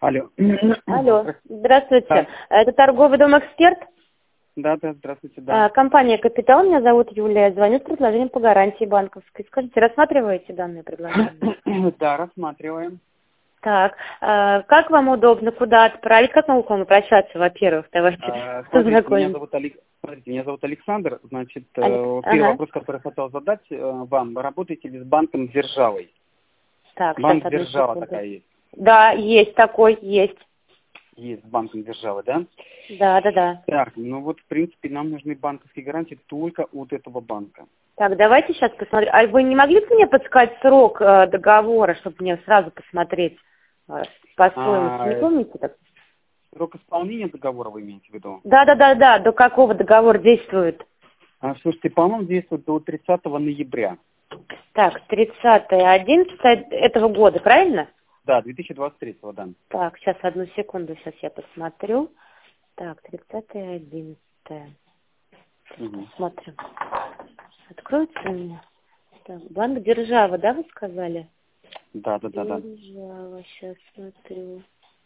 Алло. Алло, здравствуйте. Да. Это торговый дом «Эксперт». Да, здравствуйте, да. Компания «Капитал». Меня зовут Юлия. Звоню с предложением по гарантии банковской. Скажите, рассматриваете данное предложение? Да, рассматриваем. Так, как вам удобно, куда отправить? Как могу к вам обращаться, во-первых? Давайте Смотрите, меня зовут Александр. Значит, первый вопрос, который хотел задать вам. Вы работаете ли с банком «Державой»? Так, Банк сейчас, одну «Держава» секунду. такая есть. Да, есть такой, есть. Есть с банком «Держава», да? Да. Так, ну вот, в принципе, нам нужны банковские гарантии только от этого банка. Так, давайте сейчас посмотрим. А вы не могли бы мне подсказать срок договора, чтобы мне сразу посмотреть по стоимости? Не помните так? Срок исполнения договора вы имеете в виду? Да. До какого договор действует? Слушайте, по-моему, действует до 30 ноября. Так, 30.11 этого года, правильно? Да, 2023, да. Так, сейчас, одну секунду, сейчас я посмотрю. Так, 30.11. Угу. Смотрим. Откроется у меня? Так, банк «Держава», да, вы сказали? Да. «Держава», сейчас смотрю.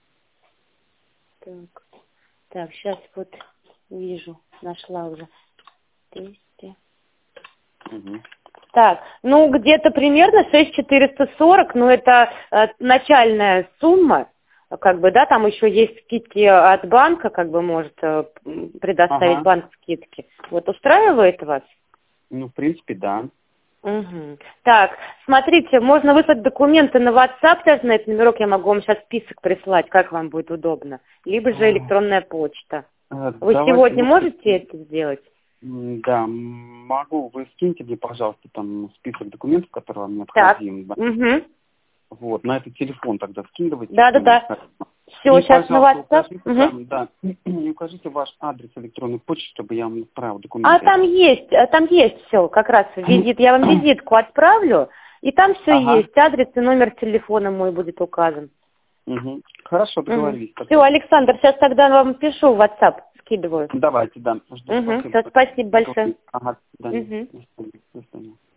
Так, сейчас вот вижу, нашла уже. 200. Угу. Так, ну где-то примерно 6440, ну это начальная сумма, как бы, да, там еще есть скидки от банка, как бы может предоставить банк скидки. Вот устраивает вас? Ну, в принципе, да. Угу. Так, смотрите, можно выслать документы на WhatsApp, даже на этот номерок я могу вам сейчас список прислать, как вам будет удобно, либо же электронная почта. Вы сегодня можете это сделать? Да, могу. Вы скиньте мне, пожалуйста, там список документов, которые вам необходимы. Так. Угу. Вот, на этот телефон тогда скидывайте. Да. Все, и, сейчас на WhatsApp. Укажите, укажите ваш адрес электронной почты, чтобы я вам отправил документы. Там есть все, как раз визит. Я вам визитку отправлю, и там все есть. Адрес и номер телефона мой будет указан. Угу. Хорошо, договорились. Все, Александр, сейчас тогда вам пишу в WhatsApp, скидываю. Давайте, да. Все, спасибо большое. До свидания. До свидания.